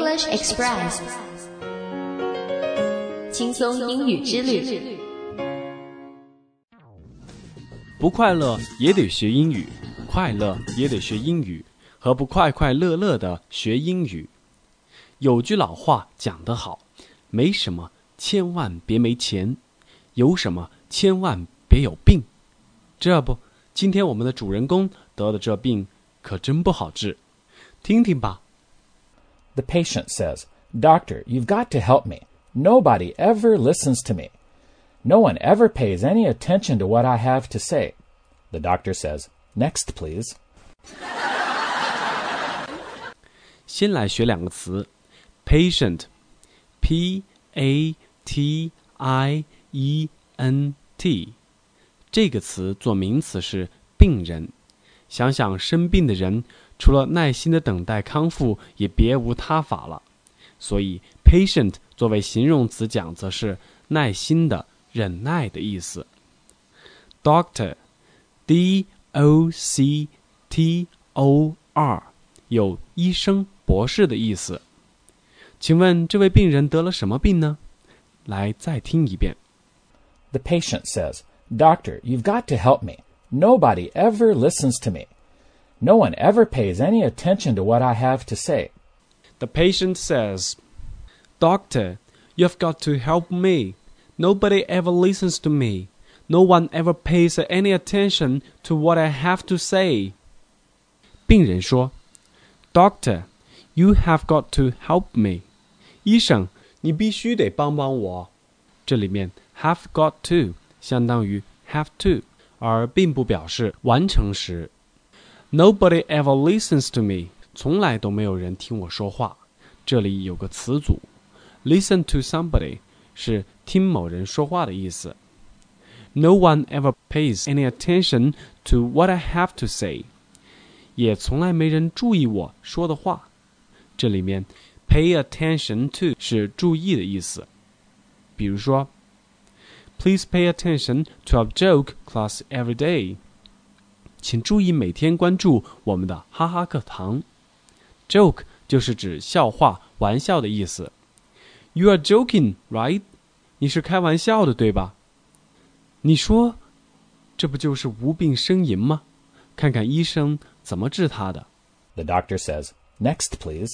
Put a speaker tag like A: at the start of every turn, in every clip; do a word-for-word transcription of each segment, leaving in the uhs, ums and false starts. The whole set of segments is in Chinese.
A: English Express， 轻松英语之旅。
B: 不快乐也得学英语，快乐也得学英语，和不快快乐乐的学英语。有句老话讲得好，没什么千万别没钱，有什么千万别有病。这不，今天我们的主人公得的这病可真不好治，听听吧。
C: The patient says, "Doctor, you've got to help me. Nobody ever listens to me. No one ever pays any attention to what I have to say." The doctor says, "Next, please."
B: 先来学两个词 patient P A T I E N T 这个词做名词是病人。想想生病的人除了耐心的等待康复也别无他法了，所以 patient 作为形容词讲则是耐心的忍耐的意思。 Doctor D O C T O R 有医生博士的意思。请问这位病人得了什么病呢？来再听一遍。
C: The patient says, "Doctor, you've got to help me. Nobody ever listens to me. No one ever pays any attention to what I have to say."
B: The patient says, "Doctor, you've got to help me. Nobody ever listens to me. No one ever pays any attention to what I have to say." 病人说 Doctor, you have got to help me. 医生，你必须得帮帮我。这里面 have got to 相当于 have to， 而并不表示完成时。Nobody ever listens to me. 从来都没有人听我说话。这里有个词组 listen to somebody 是听某人说话的意思。No one ever pays any attention to what I have to say. 也从来没人注意我说的话。这里面 pay attention to 是注意的意思。比如说 Please pay attention to our joke class every day. 请注意每天关注我们的哈哈课堂。 Joke 就是指笑话玩笑的意思。 You are joking, right? 你是开玩笑的对吧？你说这不就是无病呻吟吗？看看医生怎么治他的。
C: The doctor says, "Next, please."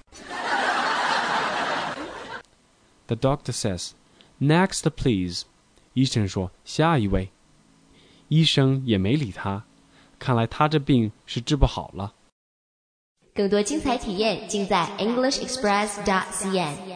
B: The doctor says, "Next, please." 医生说下一位。医生也没理他，看来他这病是治不好了。
A: 更多精彩体验尽在 English Express dot C N。